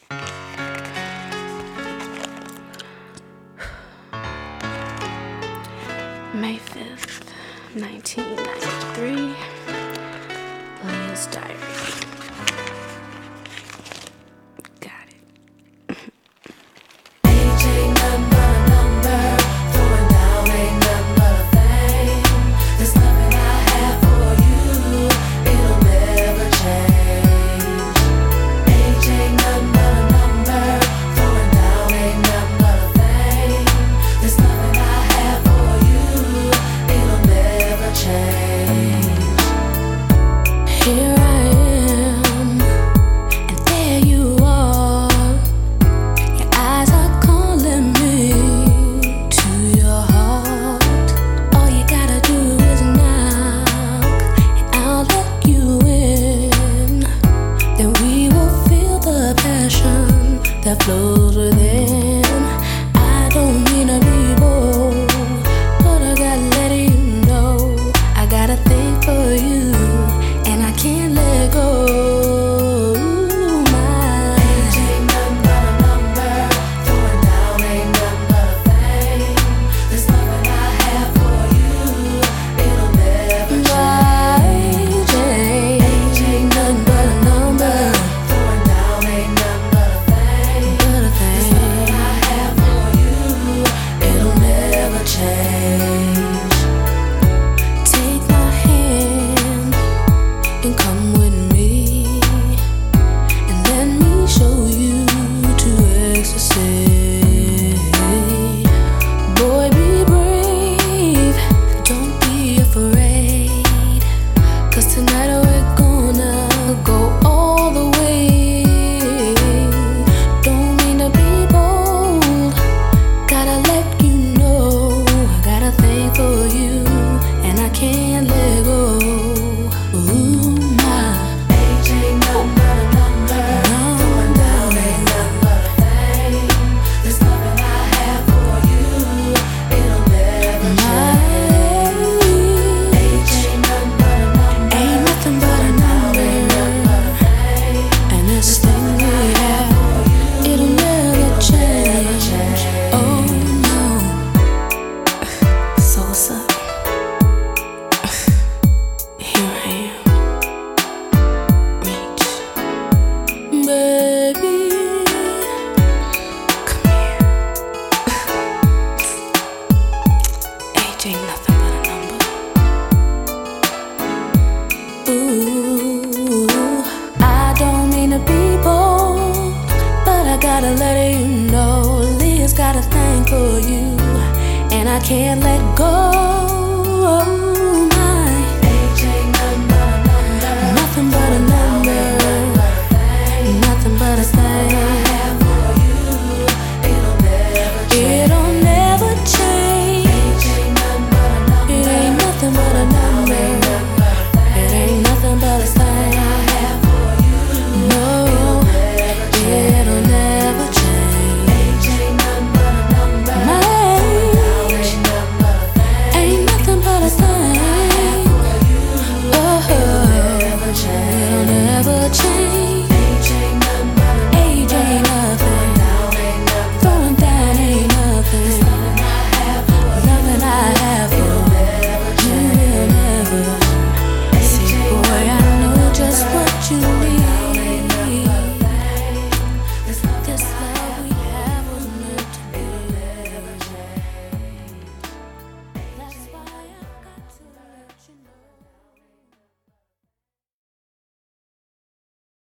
May 5th, 1993, Leah's diary. Got it. Age ain't nothing but a number. Throwing down ain't nothing but a thing. There's nothing I have for you. It'll never change. Age ain't nothing but a number. Throwing down ain't nothing but a thing. There's nothing I have for you. It'll never change. Here I am, and there you are. Your eyes are calling me to your heart. All you gotta do is knock, and I'll let you in. Then we will feel the passion that flows within. I don't mean to be bold, but I gotta let you know I got a thing for you, and I can't let go. My age ain't nothing but a number. Throwing down ain't nothing but a thing. There's nothing I have for you. It'll never change. Age ain't nothing but a number. Throwing down ain't nothing but a thing. There's nothing I have for you. It'll never change. Take my hand and come with me, and let me show you to ecstasy. Boy, be brave, don't be afraid, 'cause tonight we're gonna go all the way. Don't mean to be bold, gotta let you know I got a thing for you, and I can't let go. Ooh, my age ain't nothing but a number. Throwing down ain't nothing but a thing. There's nothing I have for you. It'll never change. Age ain't nothing but a number. Ain't nothing but a number. And this thing we have, it'll never change. Oh no. So what's up? Here I am. Reach. Baby, come here. Age ain't nothing but a number. Ooh, I don't mean to be bold, but I gotta let you know Leah's got a thing for you, and I can't let go.